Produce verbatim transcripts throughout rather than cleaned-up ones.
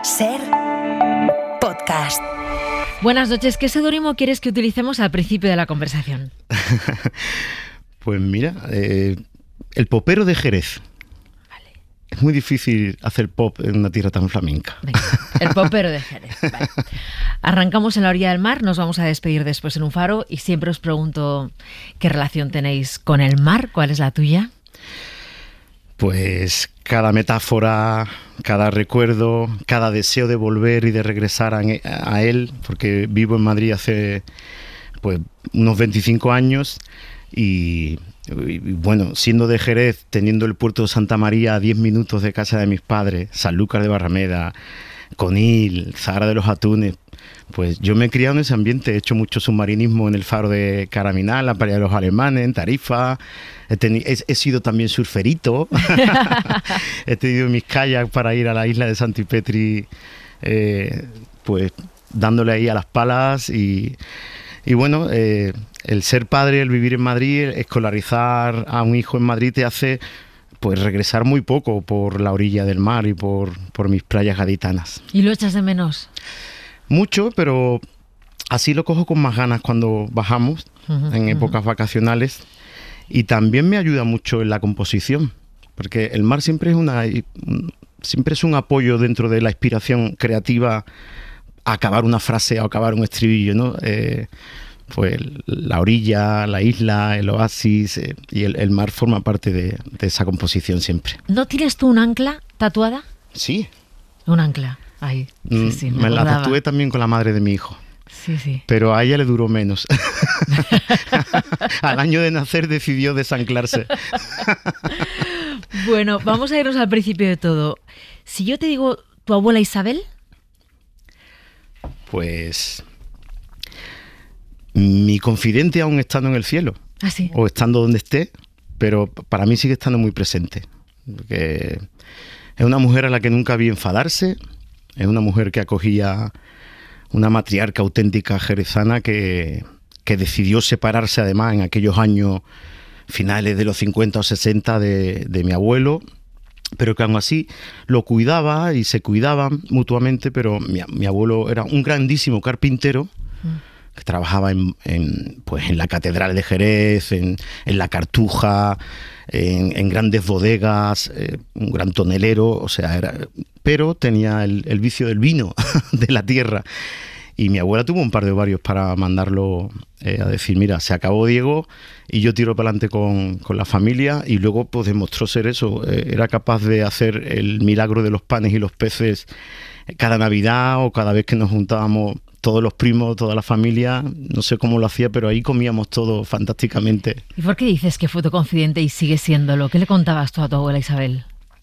Ser podcast. Buenas noches. ¿Qué seudónimo quieres que utilicemos al principio de la conversación? Pues mira, eh, el popero de Jerez. Vale. Es muy difícil hacer pop en una tierra tan flamenca. Venga, el popero de Jerez. Vale. Arrancamos en la orilla del mar, nos vamos a despedir después en un faro y siempre os pregunto qué relación tenéis con el mar. ¿Cuál es la tuya? Pues cada metáfora, cada recuerdo, cada deseo de volver y de regresar a, a él, porque vivo en Madrid hace pues unos veinticinco años y, y bueno, siendo de Jerez, teniendo el puerto de Santa María a diez minutos de casa de mis padres, Sanlúcar de Barrameda, Conil, Zahara de los Atunes, pues yo me he criado en ese ambiente, he hecho mucho submarinismo en el faro de Caraminal, la playa de los Alemanes, en Tarifa, he, teni- he, he sido también surferito, he tenido mis kayaks para ir a la isla de Santipetri, eh, pues dándole ahí a las palas y, y bueno, eh, el ser padre, el vivir en Madrid, el escolarizar a un hijo en Madrid te hace pues regresar muy poco por la orilla del mar y por, por mis playas gaditanas. ¿Y lo echas de menos? Mucho, pero así lo cojo con más ganas cuando bajamos, uh-huh, en épocas uh-huh. vacacionales. Y también me ayuda mucho en la composición, porque el mar siempre es una siempre es un apoyo dentro de la inspiración creativa a acabar una frase o acabar un estribillo, ¿no? Eh, pues la orilla, la isla, el oasis eh, y el, el mar forma parte de, de esa composición siempre. ¿No tienes tú un ancla tatuada? Sí. Un ancla. Ay, sí, sí, me, me la tatué también con la madre de mi hijo. Sí, sí. Pero a ella le duró menos. Al año de nacer decidió desanclarse. Bueno, vamos a irnos al principio de todo. Si yo te digo tu abuela Isabel. Pues mi confidente aún estando en el cielo. ¿Ah, sí? O estando donde esté, pero para mí sigue estando muy presente. Porque es una mujer a la que nunca vi enfadarse. Es una mujer que acogía, una matriarca auténtica jerezana que, que decidió separarse además en aquellos años finales de los cincuenta o sesenta de, de mi abuelo, pero que aún así lo cuidaba y se cuidaban mutuamente, pero mi, mi abuelo era un grandísimo carpintero mm. que trabajaba en, en, pues en la Catedral de Jerez, en, en la Cartuja, en, en grandes bodegas, eh, un gran tonelero, o sea, era... pero tenía el, el vicio del vino de la tierra. Y mi abuela tuvo un par de ovarios para mandarlo eh, a decir, mira, se acabó Diego y yo tiro para adelante con, con la familia. Y luego pues demostró ser eso. Eh, era capaz de hacer el milagro de los panes y los peces cada Navidad o cada vez que nos juntábamos todos los primos, toda la familia. No sé cómo lo hacía, pero ahí comíamos todo fantásticamente. ¿Y por qué dices que fue tu confidente y sigue siéndolo? ¿Qué le contabas tú a tu abuela Isabel?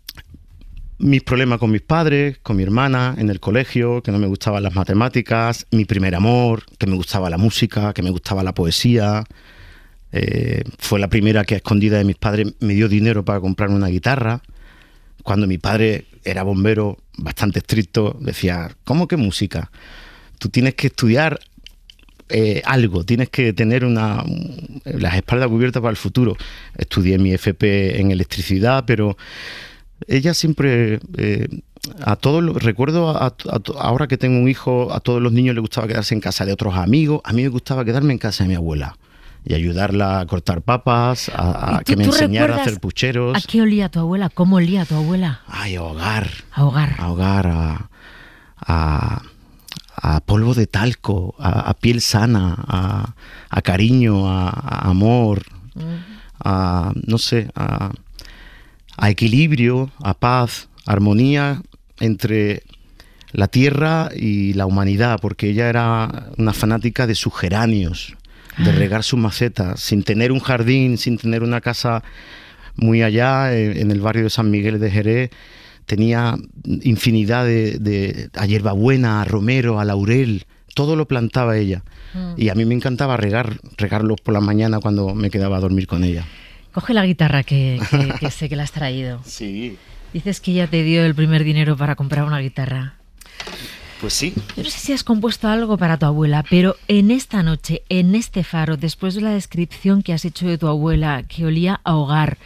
Mis problemas con mis padres, con mi hermana, en el colegio, que no me gustaban las matemáticas, mi primer amor, que me gustaba la música, que me gustaba la poesía. Eh, fue la primera que a escondida de mis padres me dio dinero para comprarme una guitarra. Cuando mi padre era bombero, bastante estricto, decía, ¿cómo que música? Tú tienes que estudiar eh, algo, tienes que tener una las espaldas cubiertas para el futuro. Estudié mi F P en electricidad, pero... ella siempre, eh, a todos los, recuerdo a, a, a, ahora que tengo un hijo, a todos los niños les gustaba quedarse en casa de otros amigos, a mí me gustaba quedarme en casa de mi abuela y ayudarla a cortar papas, a, a tú, que me ¿tú enseñara a hacer pucheros. ¿A qué olía tu abuela? ¿Cómo olía tu abuela? Ay, a hogar. A hogar. A hogar, a, a, a polvo de talco, a, a piel sana, a, a cariño, a, a amor, mm. a, no sé, a... a equilibrio, a paz, armonía entre la tierra y la humanidad, porque ella era una fanática de sus geranios, de regar sus macetas, sin tener un jardín, sin tener una casa muy allá, en el barrio de San Miguel de Jerez, tenía infinidad de, de a hierbabuena, a romero, a laurel, todo lo plantaba ella. Mm. Y a mí me encantaba regar, regarlos por la mañana cuando me quedaba a dormir con ella. Coge la guitarra que, que, que sé que la has traído. Sí. Dices que ella te dio el primer dinero para comprar una guitarra. Pues sí. Yo no sé si has compuesto algo para tu abuela, pero en esta noche, en este faro, después de la descripción que has hecho de tu abuela, que olía a hogar,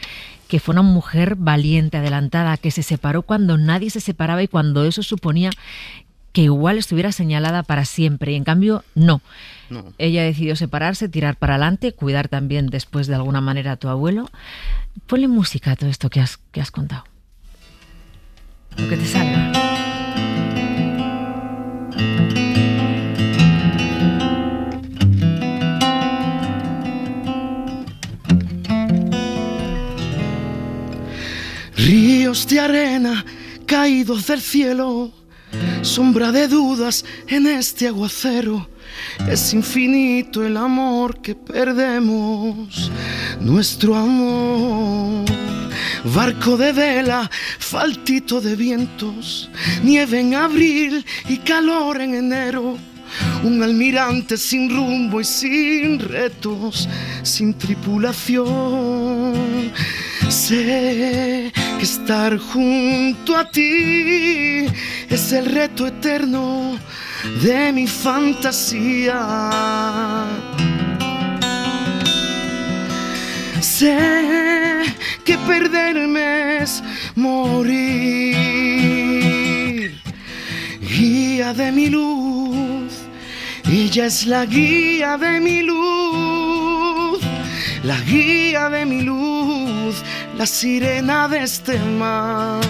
que fue una mujer valiente, adelantada, que se separó cuando nadie se separaba y cuando eso suponía que igual estuviera señalada para siempre. Y en cambio, no. No. Ella decidió separarse, tirar para adelante, cuidar también después de alguna manera a tu abuelo. Ponle música a todo esto que has, que has contado. Lo que te salga. Ríos de arena caídos del cielo, sombra de dudas en este aguacero. Es infinito el amor que perdemos, nuestro amor. Barco de vela, faltito de vientos, nieve en abril y calor en enero. Un almirante sin rumbo y sin retos, sin tripulación. Sé que estar junto a ti es el reto eterno de mi fantasía. Sé que perderme es morir. Guía de mi luz, ella es la guía de mi luz, la guía de mi luz, la sirena de este mar.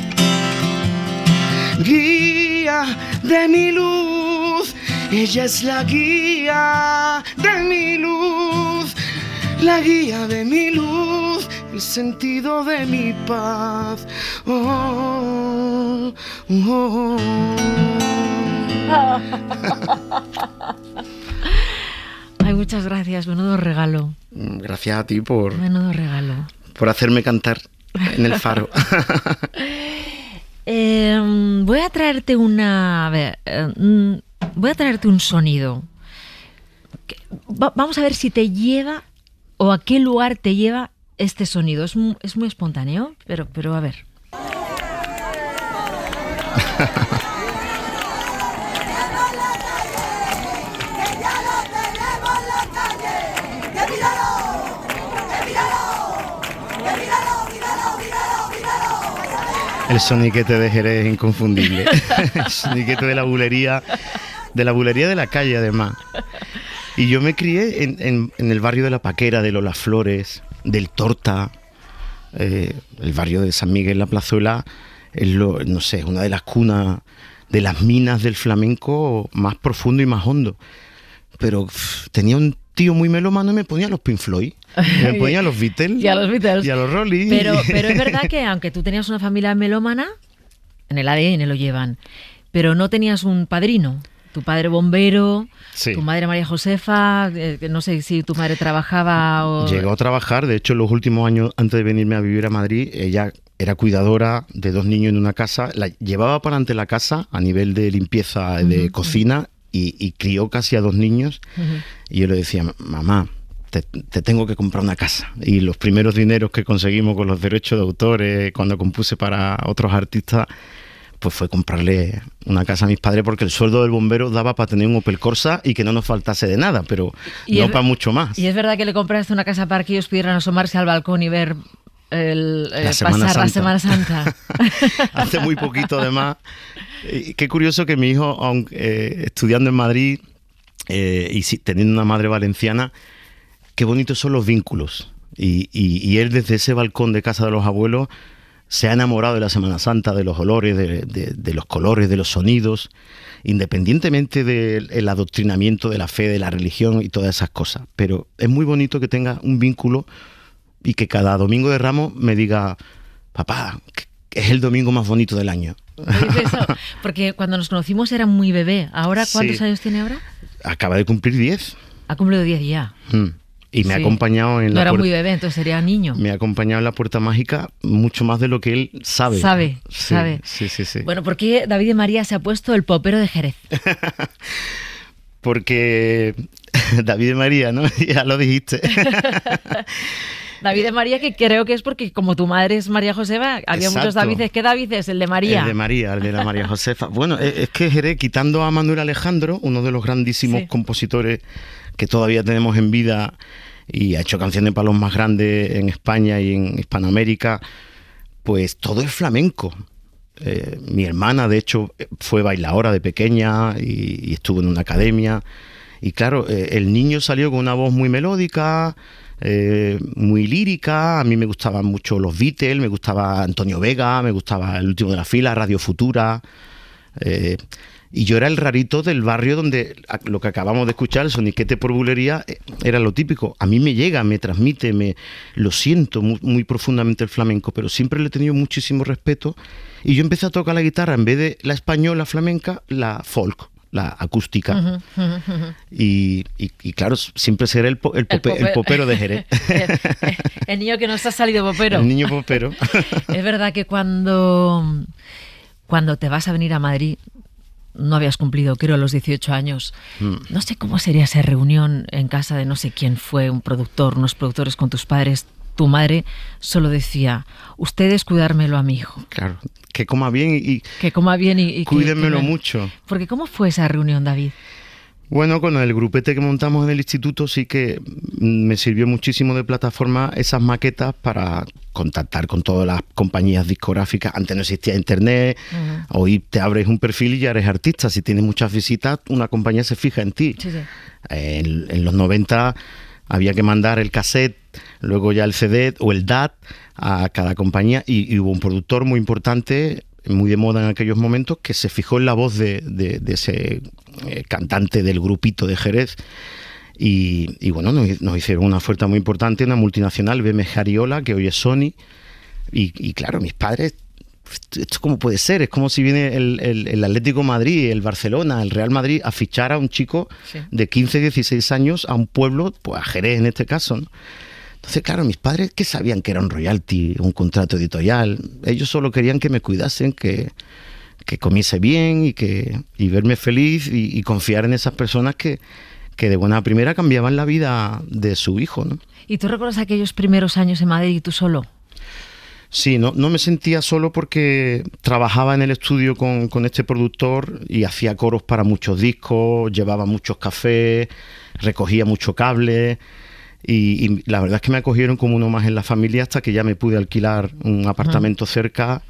Guía de mi luz, ella es la guía de mi luz, la guía de mi luz, el sentido de mi paz. Oh, oh, oh. Ay, muchas gracias, menudo regalo. Gracias a ti por, Menudo regalo. por hacerme cantar en el Faro. eh, voy a traerte una... A ver, eh, voy a traerte un sonido. Va, vamos a ver si te lleva o a qué lugar te lleva este sonido. Es, es muy espontáneo, pero, pero a ver. El soniquete de Jerez es inconfundible. El soniquete de la bulería, de la bulería de la calle, además. Y yo me crié en, en, en el barrio de La Paquera, de Lolas Flores, del Torta, eh, el barrio de San Miguel La Plazuela, es lo, no sé, una de las cunas de las minas del flamenco más profundo y más hondo. Pero pff, tenía un tío muy melómano y me ponía los Pink Floyd, me ponía a los Beatles y a los Beatles y a los Rolling. Pero, pero es verdad que aunque tú tenías una familia melómana, en el A D N lo llevan, pero no tenías un padrino. Tu padre bombero, sí. Tu madre María Josefa, eh, no sé si tu madre trabajaba o... Llegó a trabajar, de hecho, los últimos años antes de venirme a vivir a Madrid, ella era cuidadora de dos niños en una casa, la llevaba para ante la casa a nivel de limpieza de uh-huh. cocina y, y crió casi a dos niños. Uh-huh. Y yo le decía, mamá, te, te tengo que comprar una casa. Y los primeros dineros que conseguimos con los derechos de autor, eh, cuando compuse para otros artistas, pues fue comprarle una casa a mis padres porque el sueldo del bombero daba para tener un Opel Corsa y que no nos faltase de nada, pero no para mucho más. ¿Y es verdad que le compraste una casa para que ellos pudieran asomarse al balcón y ver el, eh, la pasar Santa. la Semana Santa? Hace muy poquito, además. Eh, qué curioso que mi hijo, aunque, eh, estudiando en Madrid eh, y si, teniendo una madre valenciana, qué bonitos son los vínculos. Y, y, y él desde ese balcón de casa de los abuelos se ha enamorado de la Semana Santa, de los olores, de, de, de los colores, de los sonidos, independientemente del adoctrinamiento de la fe, de la religión y todas esas cosas. Pero es muy bonito que tenga un vínculo y que cada domingo de Ramos me diga, papá, es el domingo más bonito del año. Eso, porque cuando nos conocimos era muy bebé. ¿Ahora cuántos sí. años tiene ahora? Acaba de cumplir diez. Ha cumplido diez ya. Mm. Y me sí. ha acompañado en no la era puerta, muy bebé, entonces sería niño. Me ha acompañado en la puerta mágica mucho más de lo que él sabe. Sabe, sí, sabe. Sí, sí, sí. Bueno, ¿por qué David de María se ha puesto el popero de Jerez? Porque David de María, ¿no? Ya lo dijiste. David de María, que creo que es porque como tu madre es María Josefa, había Exacto. muchos Davides. ¿Qué David es? El de María. El de María, el de la María Josefa. Bueno, es, es que Jerez, quitando a Manuel Alejandro, uno de los grandísimos sí. compositores que todavía tenemos en vida y ha hecho canciones para los más grandes en España y en Hispanoamérica, pues todo es flamenco. Eh, mi hermana, de hecho, fue bailadora de pequeña y, y estuvo en una academia. Y claro, eh, el niño salió con una voz muy melódica, eh, muy lírica. A mí me gustaban mucho los Beatles, me gustaba Antonio Vega, me gustaba El Último de la Fila, Radio Futura. Eh, y yo era el rarito del barrio donde lo que acabamos de escuchar, el soniquete por bulería, era lo típico. A mí me llega, me transmite, me lo siento muy, muy profundamente el flamenco, pero siempre le he tenido muchísimo respeto. Y yo empecé a tocar la guitarra, en vez de la española flamenca, la folk, la acústica. Uh-huh, uh-huh, uh-huh. Y, y, y claro, siempre seré el, po, el, pope, el, pope, el popero de Jerez. el, el niño que no está salido popero. El niño popero. Es verdad que cuando, cuando te vas a venir a Madrid, no habías cumplido, creo, los dieciocho años. Mm. No sé cómo sería esa reunión en casa de no sé quién fue, un productor, unos productores con tus padres. Tu madre solo decía, ustedes cuidármelo a mi hijo. Claro, que coma bien y... Que coma bien y... y cuídenmelo que, que, mucho. Porque ¿cómo fue esa reunión, David? Bueno, con el grupete que montamos en el instituto sí que me sirvió muchísimo de plataforma esas maquetas para contactar con todas las compañías discográficas. Antes no existía internet, uh-huh. Hoy te abres un perfil y ya eres artista. Si tienes muchas visitas, una compañía se fija en ti. Sí, sí. En, en los noventa había que mandar el cassette, luego ya el C D o el D A T a cada compañía y, y hubo un productor muy importante, muy de moda en aquellos momentos, que se fijó en la voz de, de, de ese eh, cantante del grupito de Jerez y, y bueno, nos, nos hicieron una oferta muy importante, una multinacional, B M G Ariola, que hoy es Sony, y, y claro, mis padres, ¿esto cómo puede ser? Es como si viene el, el, el Atlético Madrid, el Barcelona, el Real Madrid a fichar a un chico sí. de quince, dieciséis años a un pueblo, pues a Jerez en este caso, ¿no? Entonces, claro, mis padres, ¿qué sabían que era un royalty, un contrato editorial? Ellos solo querían que me cuidasen, que, que comiese bien y, que, y verme feliz y, y confiar en esas personas que, que de buena primera cambiaban la vida de su hijo, ¿no? ¿Y tú recuerdas aquellos primeros años en Madrid y tú solo? Sí, no, no me sentía solo porque trabajaba en el estudio con, con este productor y hacía coros para muchos discos, llevaba muchos cafés, recogía mucho cable y, y la verdad es que me acogieron como uno más en la familia hasta que ya me pude alquilar un apartamento uh-huh. cerca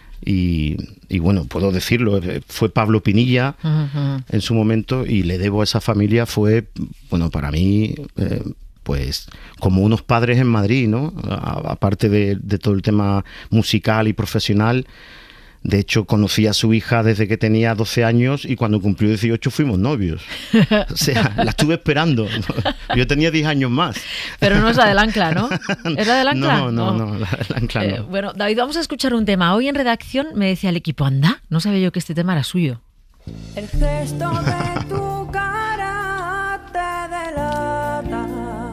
y, y bueno, puedo decirlo, fue Pablo Pinilla uh-huh. en su momento y le debo a esa familia, fue, bueno, para mí... Eh, pues como unos padres en Madrid, ¿no? A, aparte de, de todo el tema musical y profesional. De hecho, conocí a su hija desde que tenía doce años y cuando cumplió dieciocho fuimos novios. O sea, la estuve esperando. Yo tenía diez años más. Pero no es la del Ancla, ¿no? ¿Es la del Ancla? No, no, no, no la del Ancla no. Eh, bueno, David, vamos a escuchar un tema. Hoy en redacción me decía el equipo, anda, no sabía yo que este tema era suyo. El gesto de tu cara te delata.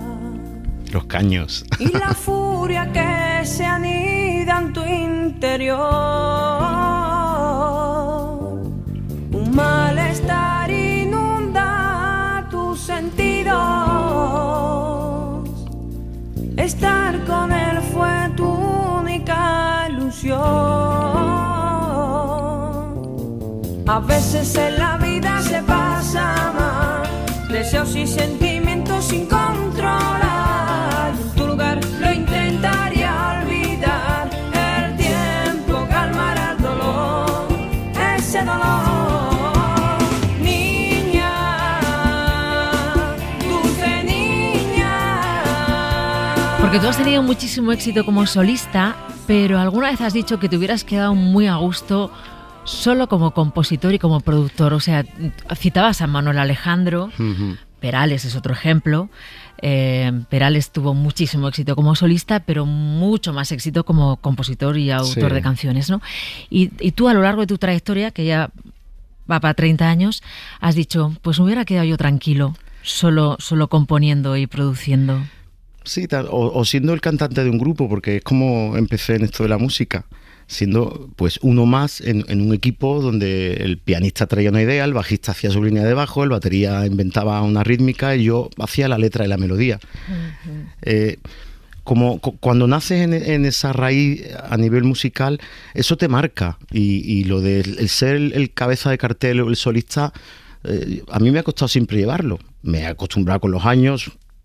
Los caños. Y la furia que se anida en tu interior. Un malestar inunda tus sentidos. Estar con él fue tu única ilusión. A veces en la vida se pasa mal, deseos y sentimientos sin controlar. Lo intentaría olvidar, el tiempo calmará el dolor, ese dolor. Niña, dulce niña. Porque tú has tenido muchísimo éxito como solista, pero alguna vez has dicho que te hubieras quedado muy a gusto solo como compositor y como productor. O sea, citabas a Manuel Alejandro, uh-huh. Perales es otro ejemplo. Eh, Perales tuvo muchísimo éxito como solista, pero mucho más éxito como compositor y autor sí. de canciones, ¿no? Y, y tú a lo largo de tu trayectoria, que ya va para treinta años, has dicho, pues me hubiera quedado yo tranquilo, solo, solo componiendo y produciendo. Sí, o, o siendo el cantante de un grupo, porque es como empecé en esto de la música. Siendo pues uno más en, en un equipo donde el pianista traía una idea, el bajista hacía su línea de bajo, el batería inventaba una rítmica y yo hacía la letra y la melodía. Uh-huh. Eh, como cu- cuando naces en, en esa raíz a nivel musical, eso te marca y, y lo de el ser el, el cabeza de cartel o el solista, eh, a mí me ha costado siempre llevarlo. Me he acostumbrado con los años.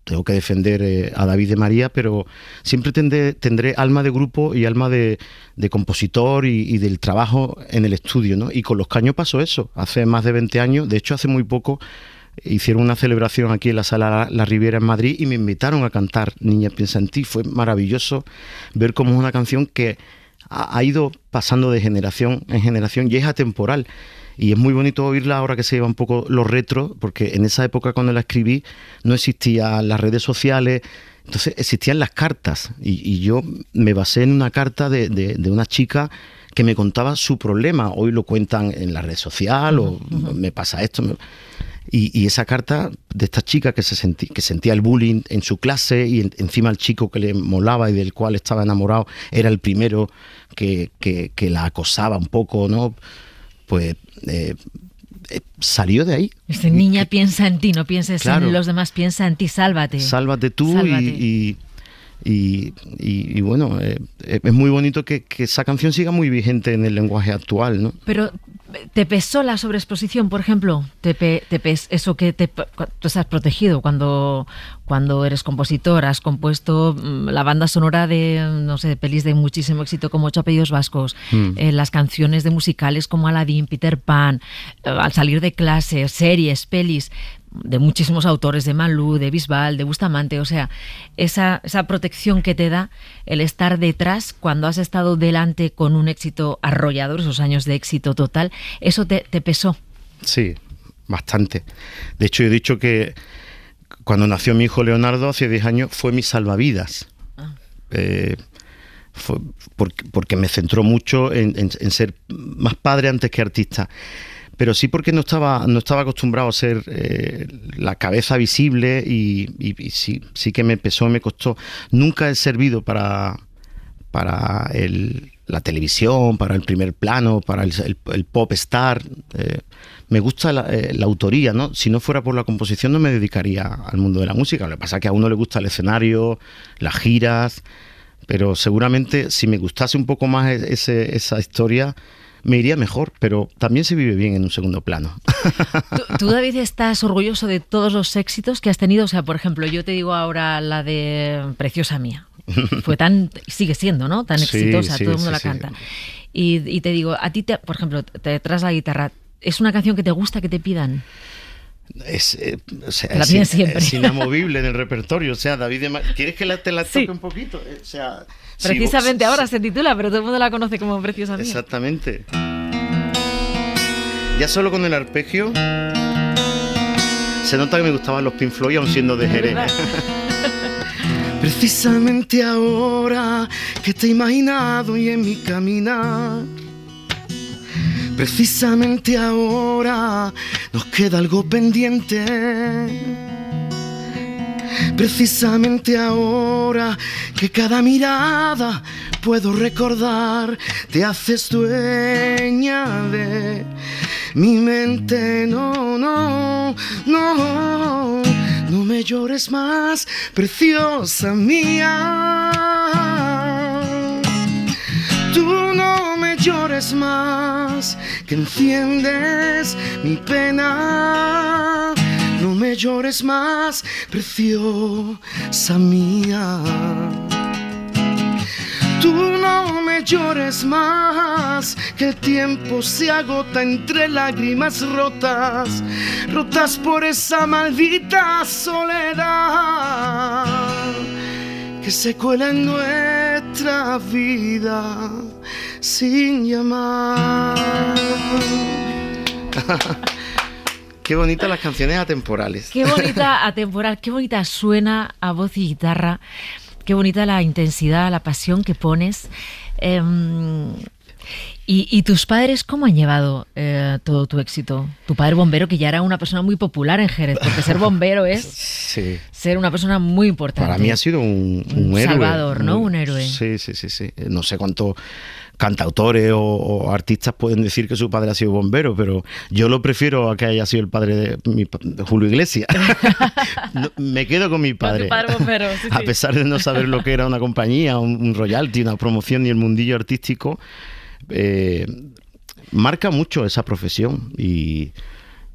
tengo que defender eh, a David de María, pero siempre tendré, tendré alma de grupo y alma de, de compositor y, y del trabajo en el estudio, ¿no? Y con Los Caños pasó eso, hace más de veinte años, de hecho hace muy poco hicieron una celebración aquí en la Sala La, La Riviera en Madrid y me invitaron a cantar Niña piensa en ti. Fue maravilloso ver cómo es una canción que ha, ha ido pasando de generación en generación y es atemporal. Y es muy bonito oírla ahora que se lleva un poco lo retro, porque en esa época cuando la escribí no existían las redes sociales, entonces existían las cartas. Y, y yo me basé en una carta de, de, de una chica que me contaba su problema. Hoy lo cuentan en la red social o uh-huh. me pasa esto. Me... Y, y esa carta de esta chica que, se sentí, que sentía el bullying en su clase y en, encima el chico que le molaba y del cual estaba enamorado era el primero que, que, que la acosaba un poco, ¿no? Pues eh, eh, salió de ahí. Esta niña que, piensa en ti, no pienses claro, en los demás, piensa en ti, sálvate. Sálvate tú sálvate. y... y Y, y, y bueno, eh, es muy bonito que, que esa canción siga muy vigente en el lenguaje actual, ¿no? Pero, ¿te pesó la sobreexposición, por ejemplo? ¿Te, pe, te pes, eso que te, tú estás protegido cuando, cuando eres compositor? Has compuesto la banda sonora de, no sé, de pelis de muchísimo éxito como Ocho apellidos vascos, mm. eh, las canciones de musicales como Aladdin, Peter Pan, eh, al salir de clase, series, pelis... de muchísimos autores, de Malú, de Bisbal, de Bustamante, o sea, esa, esa protección que te da el estar detrás cuando has estado delante con un éxito arrollador, esos años de éxito total, ¿eso te, te pesó? Sí, bastante. De hecho, he dicho que cuando nació mi hijo Leonardo, hace diez años, fue mi salvavidas. Ah. Eh, fue porque, porque me centró mucho en, en, en ser más padre antes que artista. Pero sí porque no estaba, no estaba acostumbrado a ser eh, la cabeza visible y, y, y sí, sí que me pesó, me costó. Nunca he servido para, para el, la televisión, para el primer plano, para el, el, el pop star. Eh, me gusta la, eh, la autoría, ¿no? Si no fuera por la composición no me dedicaría al mundo de la música. Lo que pasa es que a uno le gusta el escenario, las giras, pero seguramente si me gustase un poco más ese, esa historia... me iría mejor, pero también se vive bien en un segundo plano. ¿Tú, tú, David, estás orgulloso de todos los éxitos que has tenido? O sea, por ejemplo, yo te digo ahora la de Preciosa Mía. Fue tan, sigue siendo, ¿no? Tan exitosa, sí, sí, todo el mundo sí, la canta. Sí. Y, y te digo, a ti, te, por ejemplo, te traes la guitarra, ¿es una canción que te gusta que te pidan? Es, eh, o sea, la es, siempre. Es inamovible en el repertorio. O sea, David de Mar... ¿quieres que la, te la toque sí. un poquito? O sea... Precisamente sí, ahora sí. se titula, pero todo el mundo la conoce como Preciosa Mía. Exactamente. Ya solo con el arpegio se nota que me gustaban los Pink Floyd aun siendo de Jerez. Precisamente ahora que te he imaginado y en mi caminar, precisamente ahora nos queda algo pendiente. Precisamente ahora que cada mirada puedo recordar, te haces dueña de mi mente. No, no, no, no me llores más, preciosa mía. Tú no me llores más, que enciendes mi pena. No me llores más, preciosa mía. Tú no me llores más, que el tiempo se agota entre lágrimas rotas, rotas por esa maldita soledad que se cuela en nuestra vida sin llamar. Qué bonitas las canciones atemporales. Qué bonita atemporal, qué bonita suena a voz y guitarra, qué bonita la intensidad, la pasión que pones. Eh, y, ¿Y tus padres cómo han llevado eh, todo tu éxito? Tu padre bombero, que ya era una persona muy popular en Jerez, porque ser bombero es sí. ser una persona muy importante. Para mí ha sido un, un, un héroe. Salvador, ¿no? Un héroe. Sí, sí, sí, sí. No sé cuánto... cantautores o, o artistas pueden decir que su padre ha sido bombero, pero yo lo prefiero a que haya sido el padre de, mi, de Julio Iglesias. No, me quedo con mi padre. Con tu padre bombero, sí, a pesar de no saber lo que era una compañía, un, un royalty, una promoción y el mundillo artístico, eh, marca mucho esa profesión y,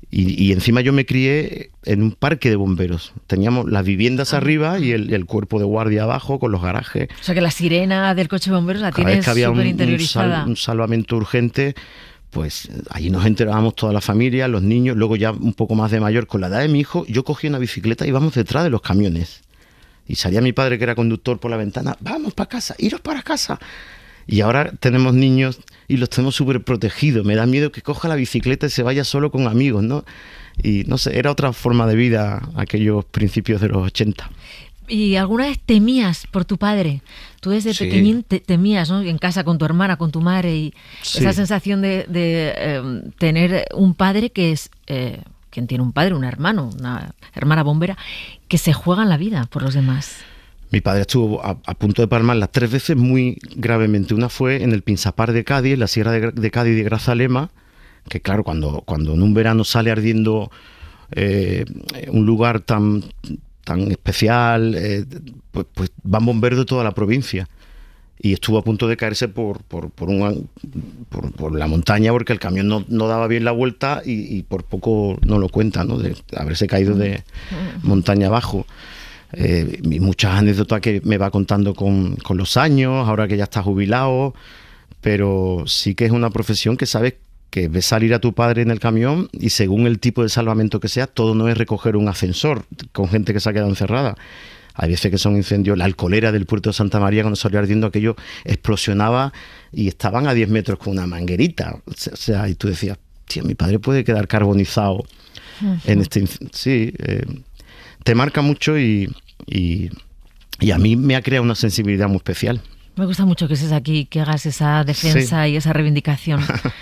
Y, y encima yo me crié en un parque de bomberos. Teníamos las viviendas arriba y el, el cuerpo de guardia abajo con los garajes. O sea que la sirena del coche de bomberos la Cada tienes vez que había un, súper un, interiorizada. sal, un salvamento urgente, pues allí nos enterábamos toda la familia, los niños. Luego ya un poco más de mayor, con la edad de mi hijo, yo cogía una bicicleta y íbamos detrás de los camiones. Y salía mi padre, que era conductor, por la ventana: vamos para casa, iros para casa. Y ahora tenemos niños y los tenemos súper protegidos. Me da miedo que coja la bicicleta y se vaya solo con amigos, ¿no? Y no sé, era otra forma de vida aquellos principios de los ochenta. ¿Y alguna vez temías por tu padre? Tú desde Sí. pequeñín te, temías, ¿no? En casa con tu hermana, con tu madre, y Sí. esa sensación de, de eh, tener un padre que es... Eh, quien tiene un padre, un hermano, una hermana bombera, que se juegan la vida por los demás. Mi padre estuvo a, a punto de palmarla tres veces muy gravemente. Una fue en el Pinsapar de Cádiz, en la Sierra de, de Cádiz de Grazalema, que claro, cuando, cuando en un verano sale ardiendo eh, un lugar tan, tan especial, eh, pues, pues van bomberos de toda la provincia. Y estuvo a punto de caerse por, por, por, un, por, por la montaña, porque el camión no, no daba bien la vuelta y, y por poco no lo cuenta, ¿no? De haberse caído de montaña abajo. Eh, y muchas anécdotas que me va contando con, con los años, ahora que ya está jubilado, pero sí que es una profesión que sabes que ves salir a tu padre en el camión y según el tipo de salvamento que sea, todo no es recoger un ascensor con gente que se ha quedado encerrada. Hay veces que son incendios. La alcoholera del puerto de Santa María, cuando salió ardiendo aquello, explosionaba y estaban a diez metros con una manguerita. O sea, y tú decías, tío, mi padre puede quedar carbonizado uh-huh. en este incendio. Sí, eh, te marca mucho y, y, y a mí me ha creado una sensibilidad muy especial. Me gusta mucho que estés aquí, que hagas esa defensa sí. y esa reivindicación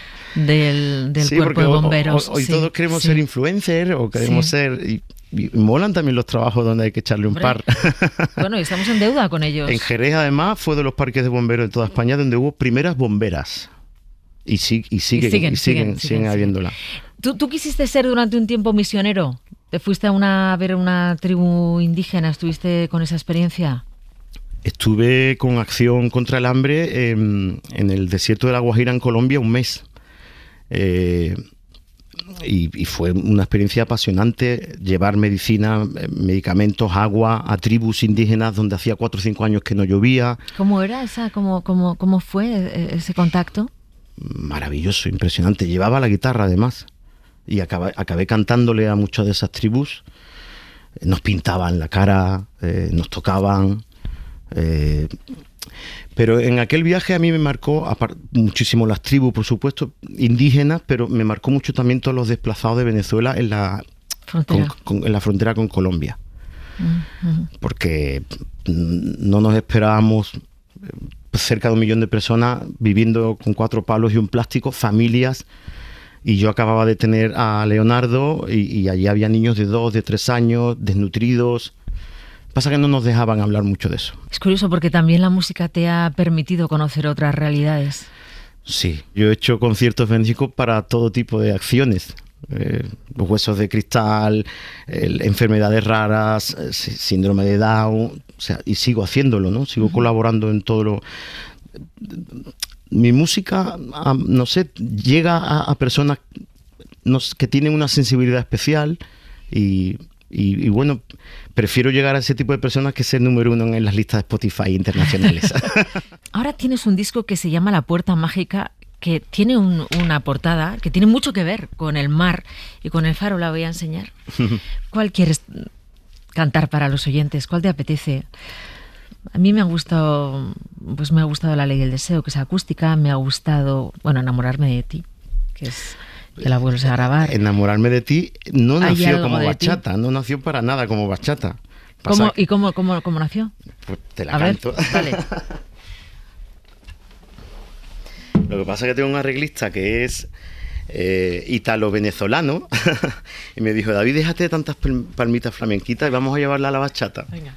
del, del sí, cuerpo de bomberos. Hoy, hoy sí, todos queremos sí. ser influencers o queremos sí. ser... Y, y molan también los trabajos donde hay que echarle un Hombre, par. Bueno, y estamos en deuda con ellos. En Jerez, además, fue de los parques de bomberos de toda España donde hubo primeras bomberas. Y, sí, y, siguen, y siguen, y siguen, siguen, siguen habiéndola. ¿Tú, ¿Tú quisiste ser durante un tiempo misionero? ¿Te fuiste a, una, a ver una tribu indígena? ¿Estuviste con esa experiencia? Estuve con Acción contra el Hambre en, en el desierto de La Guajira, en Colombia, un mes. Eh, y, y fue una experiencia apasionante, llevar medicina, medicamentos, agua a tribus indígenas donde hacía cuatro o cinco años que no llovía. ¿Cómo era esa? ¿Cómo, cómo, cómo fue ese contacto? Maravilloso, impresionante. Llevaba la guitarra, además. Y acabé, acabé cantándole a muchas de esas tribus. Nos pintaban la cara, eh, nos tocaban... Eh, pero en aquel viaje a mí me marcó apart- muchísimo las tribus, por supuesto, indígenas, pero me marcó mucho también todos los desplazados de Venezuela en la frontera con, con, en la frontera con Colombia. Uh-huh. Porque no nos esperábamos cerca de un millón de personas viviendo con cuatro palos y un plástico, familias, y yo acababa de tener a Leonardo y, y allí había niños de dos, de tres años, desnutridos. Pasa que no nos dejaban hablar mucho de eso. Es curioso porque también la música te ha permitido conocer otras realidades. Sí, yo he hecho conciertos benéficos para todo tipo de acciones. Eh, los huesos de cristal, el, enfermedades raras, eh, síndrome de Down, o sea, y sigo haciéndolo, ¿no? Sigo uh-huh. colaborando en todo lo... Mi música, a, no sé, llega a, a personas no, que tienen una sensibilidad especial y... Y, y bueno, prefiero llegar a ese tipo de personas que ser número uno en las listas de Spotify internacionales. Ahora tienes un disco que se llama La Puerta Mágica, que tiene un, una portada que tiene mucho que ver con el mar y con el faro. La voy a enseñar. ¿Cuál quieres cantar para los oyentes? ¿Cuál te apetece? A mí me ha gustado, pues me ha gustado La Ley del Deseo, que es acústica. Me ha gustado, bueno, Enamorarme de ti, que es... que la vuelves a grabar. Enamorarme de ti no nació como bachata, no nació para nada como bachata. ¿Cómo, ¿Y cómo, cómo, cómo nació? Pues te la a canto. Ver, dale. Lo que pasa es que tengo un arreglista que es eh, italo-venezolano y me dijo, David, déjate de tantas palmitas flamenquitas y vamos a llevarla a la bachata. Venga.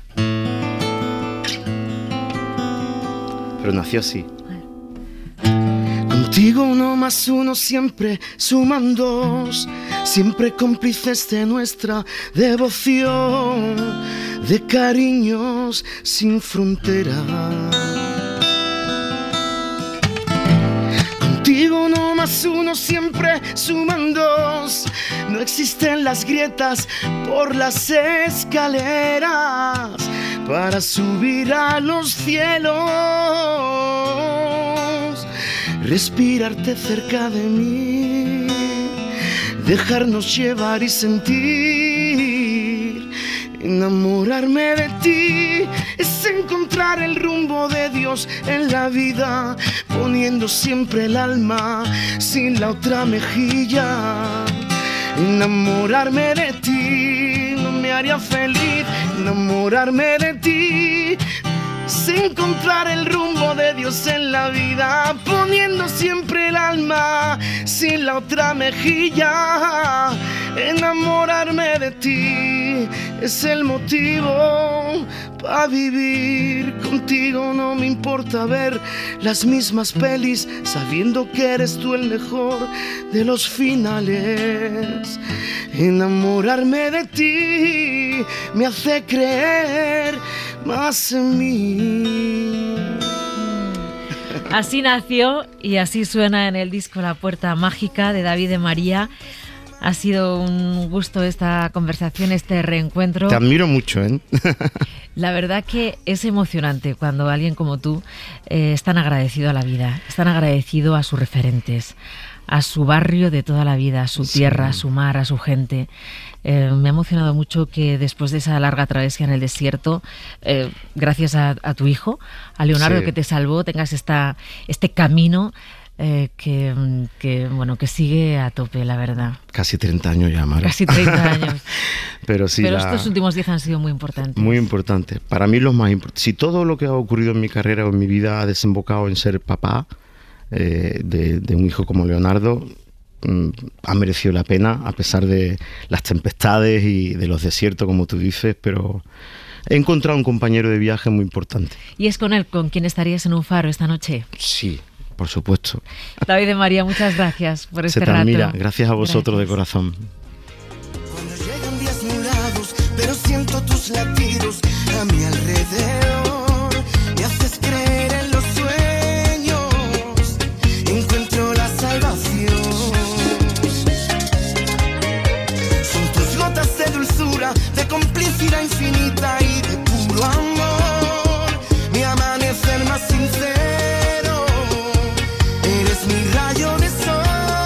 Pero nació así. Contigo uno más uno siempre suman dos, siempre cómplices de nuestra devoción, de cariños sin frontera. Contigo uno más más uno siempre suman dos. No existen las grietas por las escaleras para subir a los cielos. Respirarte cerca de mí, dejarnos llevar y sentir. Enamorarme de ti es encontrar el rumbo de Dios en la vida, poniendo siempre el alma sin la otra mejilla. Enamorarme de ti no me haría feliz. Enamorarme de ti es encontrar el rumbo de Dios en la vida, poniendo siempre el alma sin la otra mejilla. Enamorarme de ti es el motivo para vivir contigo. No me importa ver las mismas pelis, sabiendo que eres tú el mejor de los finales. Enamorarme de ti me hace creer más en mí. Así nació y así suena en el disco La Puerta Mágica de David de María. Ha sido un gusto esta conversación, este reencuentro. Te admiro mucho, ¿eh? La verdad que es emocionante cuando alguien como tú eh, es tan agradecido a la vida, es tan agradecido a sus referentes, a su barrio de toda la vida, a su tierra, sí, a su mar, a su gente. Eh, me ha emocionado mucho que después de esa larga travesía en el desierto, eh, gracias a, a tu hijo, a Leonardo, sí, que te salvó, tengas esta, este camino Eh, que, que bueno que sigue a tope, la verdad. Casi treinta años ya, Mara. Casi treinta años. Pero sí, Pero la... estos últimos diez han sido muy importantes. Muy importantes. Para mí los más importantes. Si todo lo que ha ocurrido en mi carrera o en mi vida ha desembocado en ser papá eh, de, de un hijo como Leonardo, mm, ha merecido la pena, a pesar de las tempestades y de los desiertos, como tú dices, pero he encontrado un compañero de viaje muy importante. ¿Y es con él con quien estarías en un faro esta noche? Sí, por supuesto. David de María, muchas gracias por este Se te admira. rato. Gracias a vosotros, gracias, de corazón. Cuando llegan días nublados, pero siento tus latidos a mi alrededor. Me haces creer en los sueños, encuentro la salvación. Son tus gotas de dulzura, de complicidad infinita y de puro amor. Mi amanecer más sincero. Mi rayo de sol,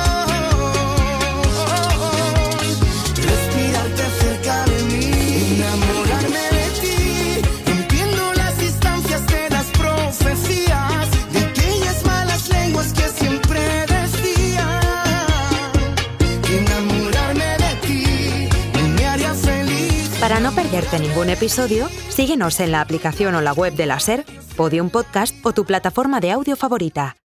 respirarte cerca de mí, enamorarme de ti, rompiendo las distancias de las profecías, de aquellas malas lenguas que siempre decían que enamorarme de ti me haría feliz. Para no perderte ningún episodio, síguenos en la aplicación o la web de la SER, Podium Podcast o tu plataforma de audio favorita.